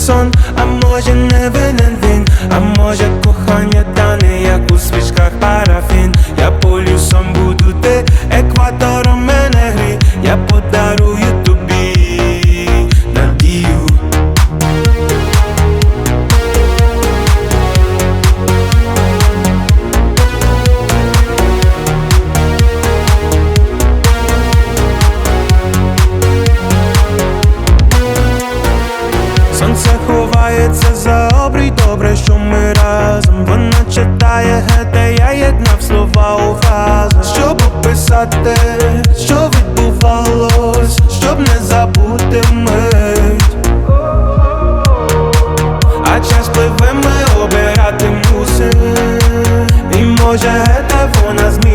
сон, а може не винен він, а може кохання тане, як у свічках парафін. Я полюсом буду, ти екватором мене грій, я подарую тобі надію. Сонце ховається за обрій, добре, що ми разом. Вона читає гете, я єднав слова у фразах, щоб описати, що відбувалось, щоб не забути мить. А час пливе, ми обирати мусим, і може гете вона змінить.